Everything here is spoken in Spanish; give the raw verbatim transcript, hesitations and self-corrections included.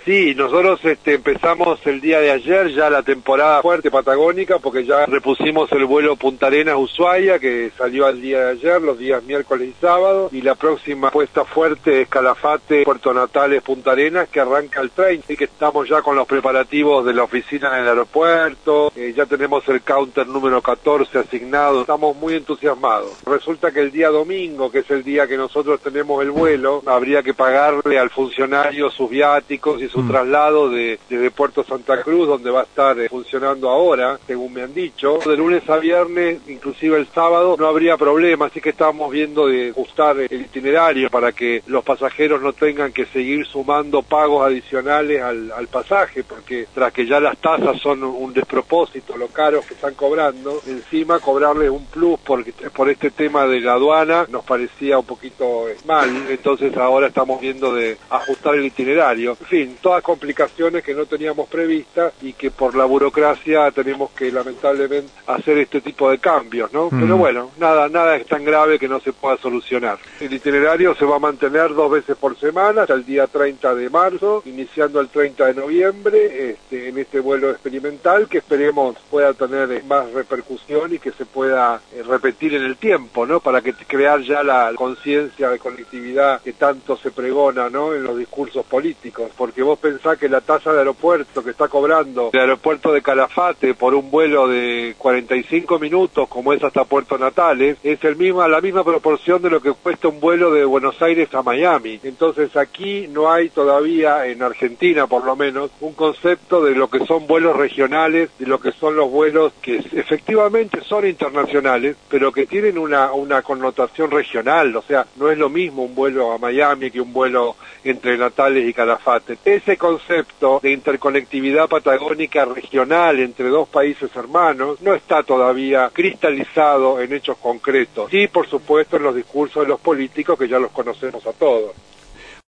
Sí, nosotros este, empezamos el día de ayer ya la temporada fuerte patagónica porque ya repusimos el vuelo Punta Arenas-Ushuaia que salió el día de ayer, los días miércoles y sábado, y la próxima puesta fuerte es Calafate, Puerto Natales, Punta Arenas, que arranca el treinta, así que estamos ya con los preparativos de la oficina en el aeropuerto, eh, ya tenemos el counter número catorce asignado, estamos muy entusiasmados. Resulta que el día domingo, que es el día que nosotros tenemos el vuelo, habría que pagarle al funcionario sus viáticos y su mm. traslado de, desde Puerto Santa Cruz, donde va a estar eh, funcionando ahora, según me han dicho. De lunes a viernes, inclusive el sábado, no habría problema, así que estamos viendo de ajustar el itinerario para que los pasajeros no tengan que seguir sumando pagos adicionales al, al pasaje, porque tras que ya las tasas son un despropósito, lo caros que están cobrando, encima cobrarles un plus porque, por este tema de la aduana nos parecía un poquito mal, entonces ahora estamos viendo de ajustar el itinerario. En fin, todas complicaciones que no teníamos previstas y que por la burocracia tenemos que lamentablemente hacer este tipo de cambios, ¿no? Mm. Pero bueno, nada, nada es tan grave que no se pueda solucionar. El itinerario se va a mantener dos veces por semana hasta el día treinta de marzo, iniciando el treinta de noviembre, este, en este vuelo experimental que esperemos pueda tener más repercusión y que se pueda eh, repetir en el tiempo, ¿no? Para que crear ya la conciencia de colectividad que tanto se pregona, ¿no? En los discursos políticos, porque vos pensás que la tasa de aeropuerto que está cobrando el aeropuerto de Calafate por un vuelo de cuarenta y cinco minutos, como es hasta Puerto Natales, es el misma, la misma proporción de lo que cuesta un vuelo de Buenos Aires a Miami. Entonces aquí no hay todavía, en Argentina por lo menos, un concepto de lo que son vuelos regionales, de lo que son los vuelos que efectivamente son internacionales, pero que tienen una, una connotación regional, o sea, no es lo mismo un vuelo a Miami que un vuelo entre Natales y Calafate. Ese concepto de interconectividad patagónica regional entre dos países hermanos no está todavía cristalizado en hechos concretos. Sí, por supuesto, en los discursos de los políticos que ya los conocemos a todos.